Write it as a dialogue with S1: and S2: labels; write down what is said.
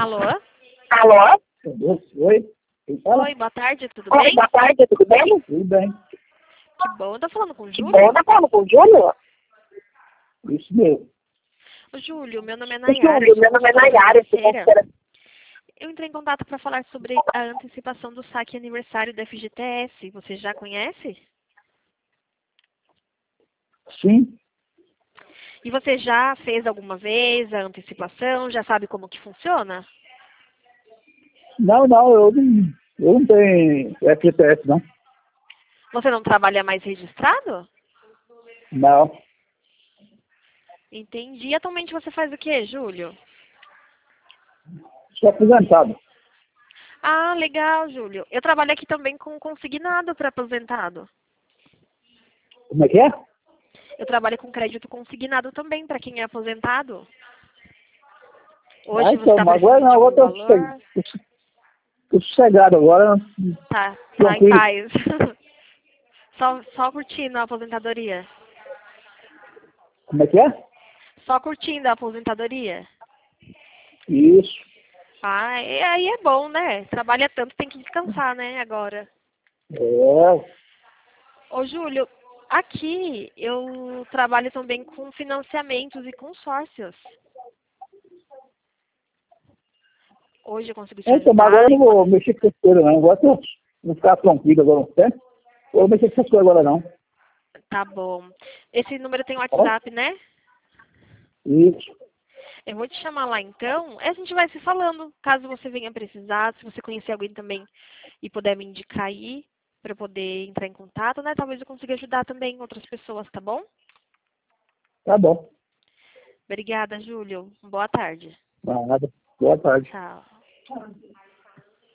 S1: Alô?
S2: Alô?
S3: Oi? Quem fala?
S1: Oi, boa tarde, tudo
S2: Oi,
S1: bem?
S2: boa tarde, tudo bem?
S3: Tudo bem.
S1: Que bom, eu tô falando com o
S2: Que
S1: Júlio?
S2: bom, tá falando com o Júlio?
S3: Isso mesmo.
S1: Ô, Júlio, meu nome é Nayara,
S2: Júlio,
S1: eu sou
S2: meu nome é
S1: consultora
S2: Nayara, eu sou
S1: financeira.
S2: consultora.
S1: Eu entrei em contato para falar sobre a antecipação do saque aniversário da FGTS. Você já conhece?
S3: Sim.
S1: E você já fez alguma vez a antecipação? Já sabe como que funciona?
S3: Não, eu não tenho FGTS, não.
S1: Você não trabalha mais registrado?
S3: Não.
S1: Entendi. E atualmente você faz o quê, Júlio?
S3: Sou aposentado.
S1: Ah, legal, Júlio. Eu trabalho aqui também com consignado para aposentado.
S3: Como é que é?
S1: Eu trabalho com crédito consignado também para quem é aposentado. Hoje você
S3: Então,
S1: está
S3: mas agora
S1: precisando de
S3: não, agora
S1: algum valor?
S3: tô sossegado agora,
S1: Tá em
S3: tranquilo.
S1: paz. Só curtindo a aposentadoria.
S3: Como é que é?
S1: Só curtindo a aposentadoria.
S3: Isso.
S1: Ah, e aí é bom, né? Trabalha tanto, tem que descansar, né, agora.
S3: É.
S1: Ô, Júlio, aqui eu trabalho também com financiamentos e consórcios. Hoje eu consigo te
S3: Então, mas agora eu
S1: ajudar.
S3: não vou mexer com essas coisas, não. Agora eu vou ficar tranquilo agora um tempo. Eu vou mexer com essas coisas agora, não.
S1: Tá bom. Esse número tem
S3: Tá bom?
S1: WhatsApp, né?
S3: Isso.
S1: Eu vou te chamar lá então. A gente vai se falando, caso você venha precisar, se você conhecer alguém também e puder me indicar aí, para eu poder entrar em contato, né? Talvez eu consiga ajudar também outras pessoas, tá bom?
S3: Tá bom.
S1: Obrigada, Júlio. Boa tarde.
S3: Nada. Boa tarde.
S1: Tchau.